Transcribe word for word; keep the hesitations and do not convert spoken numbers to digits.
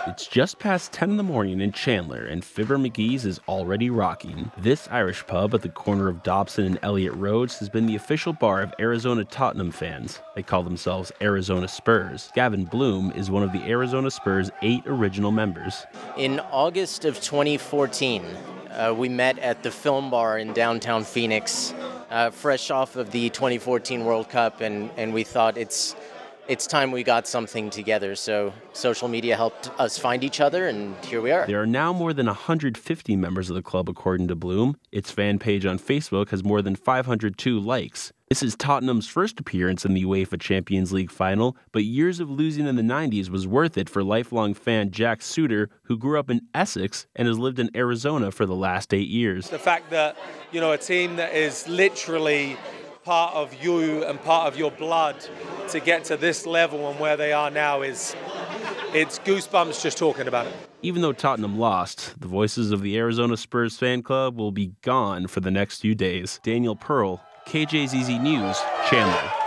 It's just past ten in the morning in Chandler, and Fibber McGee's is already rocking. This Irish pub at the corner of Dobson and Elliott Roads has been the official bar of Arizona Tottenham fans. They call themselves Arizona Spurs. Gavin Bloom is one of the Arizona Spurs' eight original members. In August of twenty fourteen, uh, we met at the Film Bar in downtown Phoenix, uh, fresh off of the twenty fourteen World Cup, and, and we thought it's It's time we got something together, so social media helped us find each other, and here we are. There are now more than one hundred fifty members of the club, according to Bloom. Its fan page on Facebook has more than five hundred two likes. This is Tottenham's first appearance in the UEFA Champions League final, but years of losing in the nineties was worth it for lifelong fan Jack Suter, who grew up in Essex and has lived in Arizona for the last eight years. The fact that, you know, a team that is literally part of you and part of your blood to get to this level and where they are now is, it's goosebumps just talking about it. Even though Tottenham lost, the voices of the Arizona Spurs fan club will be gone for the next few days. Daniel Pearl, K J Z Z News, Chandler.